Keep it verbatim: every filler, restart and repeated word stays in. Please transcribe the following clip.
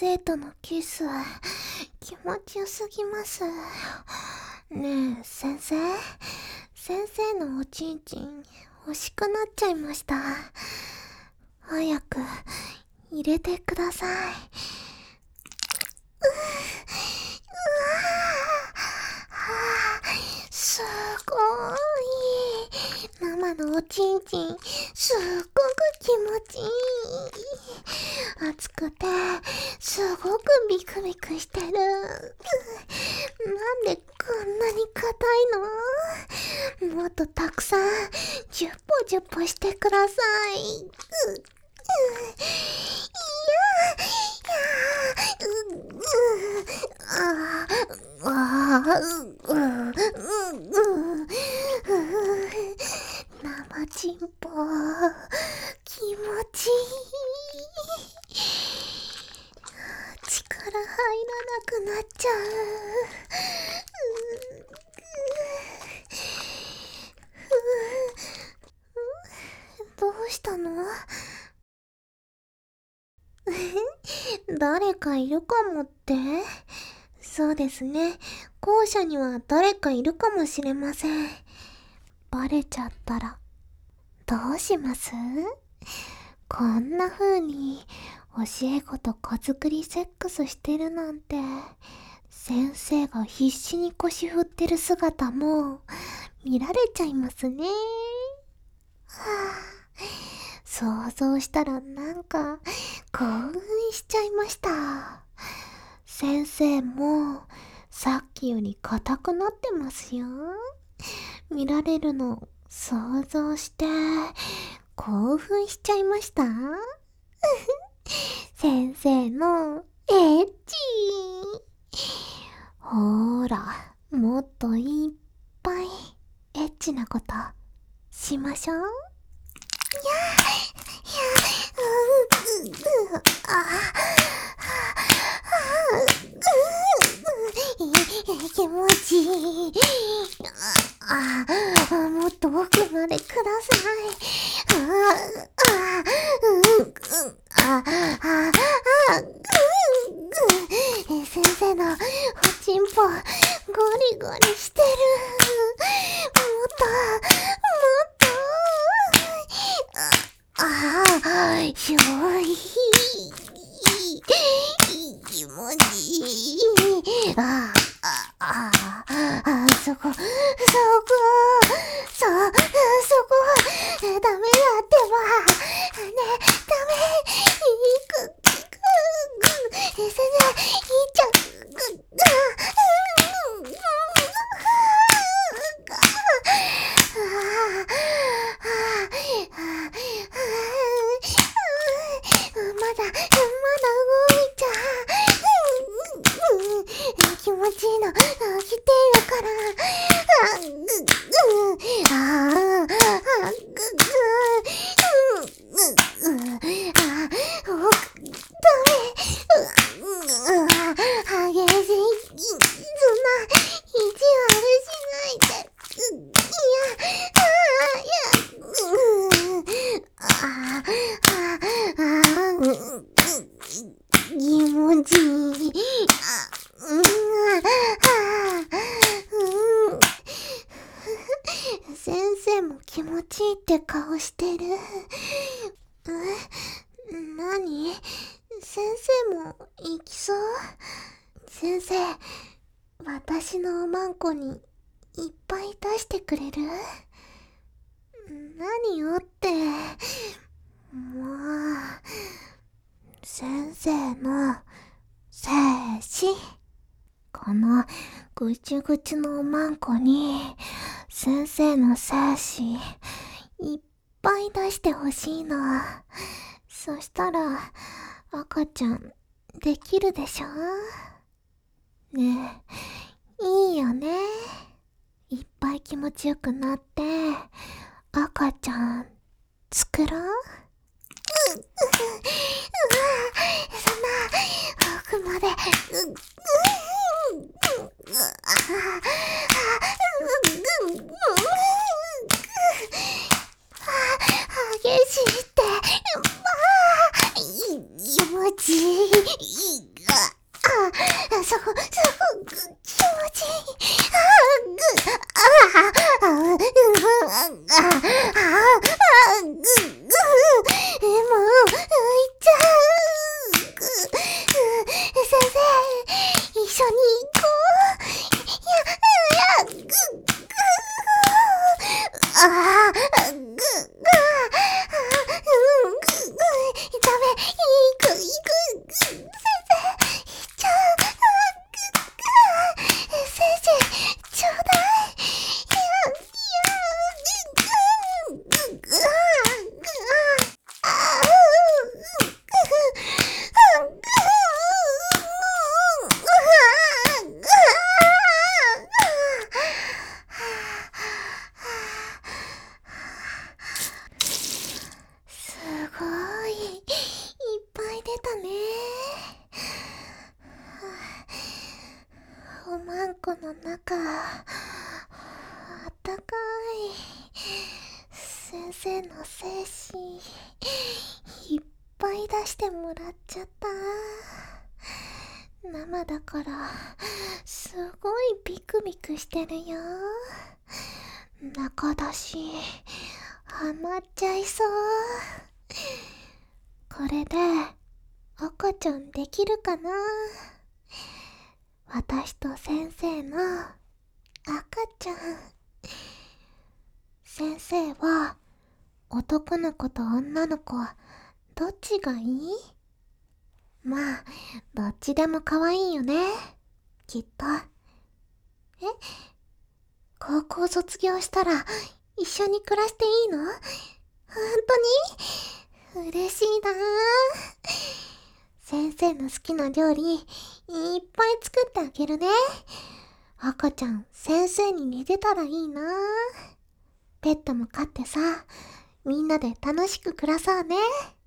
生とのキス、気持ちよすぎます。ねえ、先生先生のおちんちん欲しくなっちゃいました。早く入れてください。ううわすごい。生のおちんちんすっごく気持ちいい。熱くてすごくビクビクしてる。なんでこんなに硬いの？もっとたくさんジュッポジュッポしてください。うういやいやううああうううう生チンポ気持ちいい。力入らなくなっちゃう。どうしたの？誰かいるかもって？そうですね。校舎には誰かいるかもしれません。バレちゃったらどうします？こんな風に教え子と子作りセックスしてるなんて、先生が必死に腰振ってる姿も見られちゃいますね。はあ、想像したらなんか興奮しちゃいました。先生もさっきより硬くなってますよ。見られるの想像して興奮しちゃいました。先生のエッチ。ほーら、もっといっぱいエッチなことしましょう。いや、いや、う、う、う、あ、う、気持ちいい。あ、あ、もっと奥までください。あ、あ、うん、あ、あ、あ、うん、先生のおちんぽゴリゴリしてる。もっと、もっと、あ、あ、しょい。気持ちいい。あ、あ、あ、あ、そこ、そこ、そ、そこ、ダメだってば。ね、ダメ、いく、く、く、先生、いっちゃう、く、まだ、まだ動いちゃう。気持ちいいの、来てるから。あ、ぐ、ぐ、あ、あ、ぐ、ぐ、うん、うん、あ、お、ダメ。う、あ、激しい。そんな、意地悪しないで。いや、あ、いや、うん、あ、あ、あ、うん、気持ちいい。あ、うん、あ、うん。先生も気持ちいいって顔してる。え、なに？先生も行きそう？先生、私のおまんこにいっぱい出してくれる？何よって。もう、先生の精子。このぐちゅぐちゅのおまんこに先生の精子いっぱい出してほしいの。そしたら赤ちゃんできるでしょ？ねえ、いいよね。いっぱい気持ちよくなって赤ちゃん作ろう。う、う、うわ、そんな奥まで、う、う、激しいって、まあ、気持ちいい。 の中、あったかい。先生の精子、いっぱい出してもらっちゃった。生だから、すごいビクビクしてるよ。中だし、ハマっちゃいそう。これで、赤ちゃんできるかな？私と先生の赤ちゃん。先生は男の子と女の子どっちがいい？まあどっちでも可愛いよね、きっと。え、高校卒業したら一緒に暮らしていいの？本当に？嬉しいなぁ。先生の好きな料理いっぱい作ってあげるね。赤ちゃん先生に似てたらいいな。ペットも飼ってさ、みんなで楽しく暮らそうね。